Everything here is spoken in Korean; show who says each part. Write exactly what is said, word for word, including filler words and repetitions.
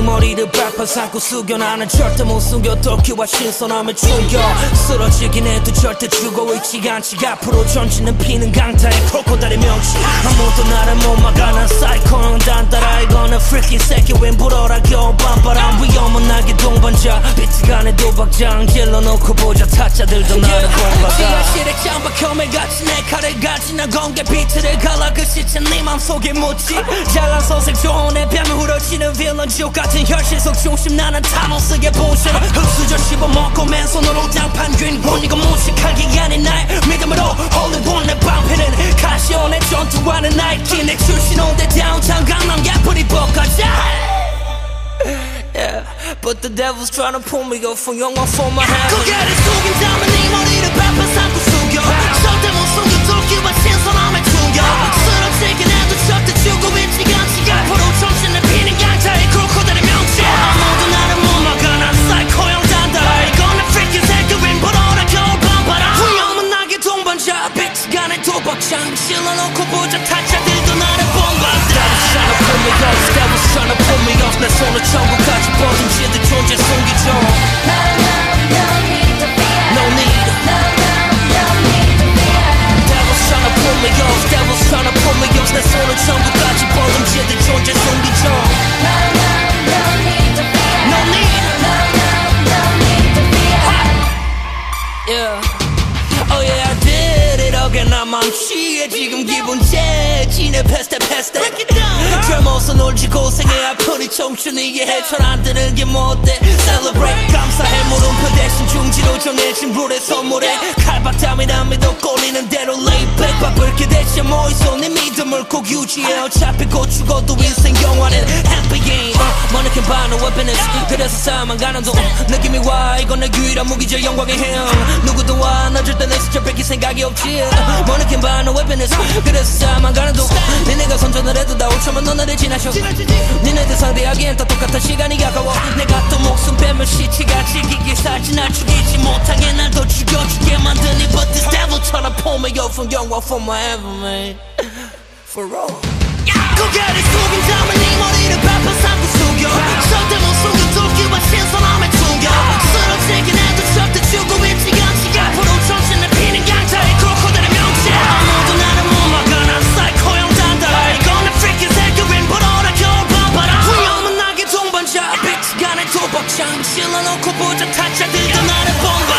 Speaker 1: 머리를 빡빡 삼고 숙여 나는 절대 못 숨겨 도끼와 신선함을 충격 쓰러지긴 해도 절대 죽어있지 않지 앞으로 전진은 피는 강타의 크로코다일의 명치 아무도 나를 못 막아 난 사이코는 단따라 이거는 freaking 새끼 웬 불어라 겨울 밤바람 위험한 날개 동반자 비트간의 도박장 질러놓고 보자 타짜들도 나를 본받아 지하실에 짱박혐에 같이 내 칼을 가지 난 공개 비트를 갈라 그 시체 네 맘속에 묻지 잘난 선생 좋은 애 뺨에 후려치는 빌런 지옥 같은 현실 속 중심 나는 타노스의 본실 흡수저 씹어먹고 맨손으로 장판 주인공 이거 무식하기 아닌 나의 믿음으로 홀리원 내 방패는 카시오의 전투하는 나이키 내 출신 온대 다운타운 강남 야프리 볶아자 Yeah, but the devil's trying to pull me off from 영화 for my heaven 고개를 숙인다면 네 머리를 팍팍 삼고 숙여 절대 못 숨겨 도끼와 신선함의 충격 쓰러지긴 해도 절대 죽고 있지 않지 앞으로 정신을 피는 강자의 크로코다일의 명치 아무도 나를 못 막아 난 사이코형 단다 이건 freaking 새끼 ring 불어라 겨울 밤바람 위험한 날개 동반자 비트간의 도박장 질러놓고 보자 타짜들도 나를 본받아 Devil's trying to pull me off 내 손을 천국까지 뻗은 지들 존재 숨기죠 No need Devil's trying to pull me off Devil's trying to pull me off 내 손을 천국까지 뻗은 지들 존재 숨기죠 No need Yeah Oh yeah I did it again 난 망치에 지금 기분 재지네 패스트 패스트 젊어서 놀지 고생해 아프니 청춘이 이해해 잘안 되는 게 못돼 Celebrate 감사해 물음표 대신 중지로 정해진 룰의 선물에 칼박담이란 믿어 꼴리는 대로 lay back 바쁠게 대체 뭐 있어 네 믿음을 꼭 유지해 어차피 곧 죽어도 인생 영화는 happy game 머니캔 반은 weapons 그래서 싸움만 가는 동 느낌이 와 이건 내 유일한 무기죠 영광의 힘 누구도 와 나 절대 내 스쳐 뺏길 생각이 없지 머니캔 반은 weapons 그래서 싸움만 가는 동 니네가 선전을 해도 다 오천만 너 나를 지나셔 니네들 상대하기엔 다 똑같은 시간이 아까워 내가 또 목숨 빼면 시체가 지기게 살지 날 죽이지 못하게 날 더 죽여주게 만드니 But this devil tryna pull me off from 영화 for my heaven man For real 고개를 숙인다면 네 머리를 팍팍 삼고 숙여 절대 못 숨겨 도끼와 신선함의 충격 쓰러지긴 해도 절대 죽고 있지 않지 앞으로 정신을 피는 강자의 크로코다일의 명치 아무도 나를 못 막아 난 사이코형 단다 이건 내 freaking 새끼 ring 불어라 겨울 밤바람 위험한 날개 동반자 비트간의 도박장 질러놓고 보자 타짜들도 나를 본받아